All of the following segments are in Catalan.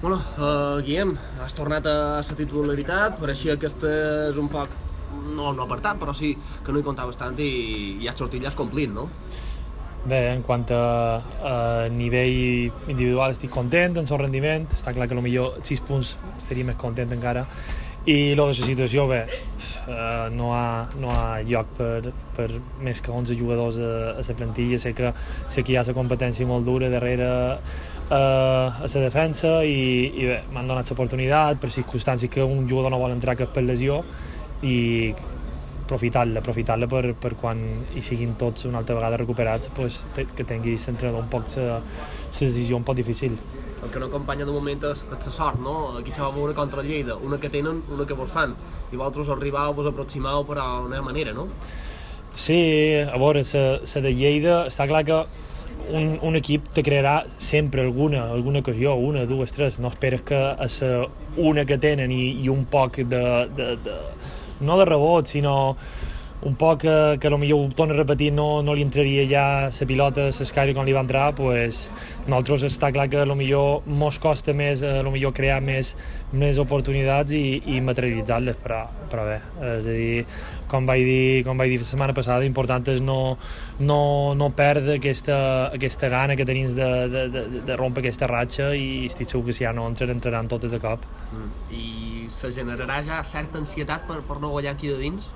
Bueno, Guillem, has tornat a la titularitat, pareixia que és un poc, no apartat, però sí que no hi comptaves tant i has sortit, ja has complit, no? Bé, en quant a nivell individual estic content en el rendiment, està clar que potser 6 punts estaria més content encara, i la situació, bé, no hi ha lloc per més que 11 jugadors a la plantilla. Sé que hi ha la competència molt dura darrere a la defensa i bé, m'han donat l'oportunitat per circumstàncies que un jugador no vol entrar cap per lesió i aprofitar-la per quan hi siguin tots una altra vegada recuperats, pues, que tingui l'entrenador un poc la decisió un poc difícil. El que no acompanya de moment és la sort, no? Aquí se va veure contra el Lleida, una que tenen, una que vos fan, i vosaltres arribau, vos aproximau per una manera, no? Sí, a veure, la de Lleida, està clar que un equip te crearà sempre alguna ocasió, una, dues, tres, no esperes que a la una que tenen i un poc no de rebot, sinó un poc que potser ho torna a repetir, no li entraria ja la pilota a l'escaire com li va entrar, pues nosaltres està clar que potser mos costa més crear més oportunitats i materialitzar-les, però bé, és a dir, com vaig dir la setmana passada, l'important és no perdre aquesta gana que tenim de rompre aquesta ratxa, i estic segur que si ja no entraran totes de cop. I se generarà ja certa ansietat per no guanyar aquí de dins?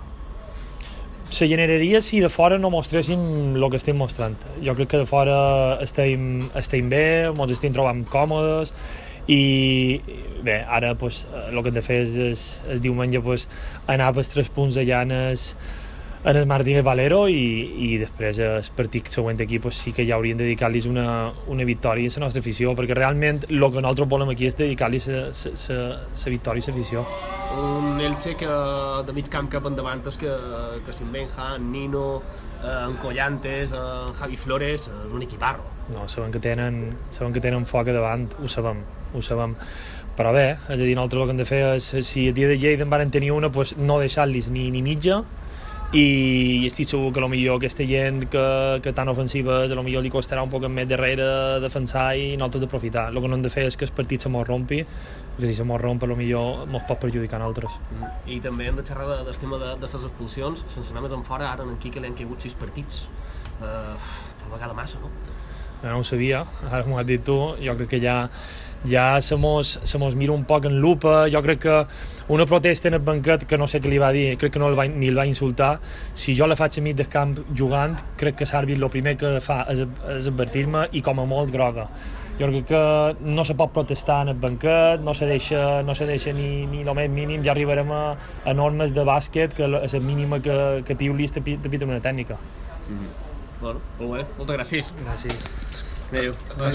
Se generaria si de fora no mostréssim el que estem mostrant. Jo crec que de fora estem bé, ens estem trobant còmodes, i bé, ara pues, el que hem de fer és diumenge pues, anar pels 3 punts allà en el Martínez Valero, i després el partit següent aquí pues, sí que ja hauríem de dedicar-los una victòria a la nostra afició, perquè realment el que nosaltres volem aquí és dedicar-los la victòria a l'afició. Un Elche que de mig camp cap endavant és que sin Benja, en Nino, en Collantes, en Javi Flores, és un equiparro. No, sabem que tenen foc a davant, ho sabem. Però bé, és a dir, nosaltres el que hem de fer és, si a dia de Lleida en van tenir una, pues, no deixar-los ni mitja, i estic segur que potser aquesta gent que tan ofensiva és, potser li costarà un poc més darrere defensar i nosaltres d'aprofitar. El que no hem de fer és que el partit se mos rompi, perquè si se mos romp potser mos pot perjudicar a nosaltres. I també hem de xerrar del tema de les expulsions, sense anar més en fora. Ara en Quique li han caigut 6 partits, tal vegada massa, no? No ho sabia, ara m'ho has dit tu. Jo crec que ja se mos mira un poc en lupa. Jo crec que una protesta en el banquet, que no sé què li va dir, crec que ni el va insultar, si jo la faig a mig del camp jugant, crec que l'àrbit el primer que fa és advertir-me, i com a molt groga. Jo crec que no se pot protestar en el banquet, no se deixa ni el més mínim. Ja arribarem a normes de bàsquet que és la mínima que piulis te pita una tècnica. Bueno, molt bé, moltes gràcies. Gràcies. Adéu.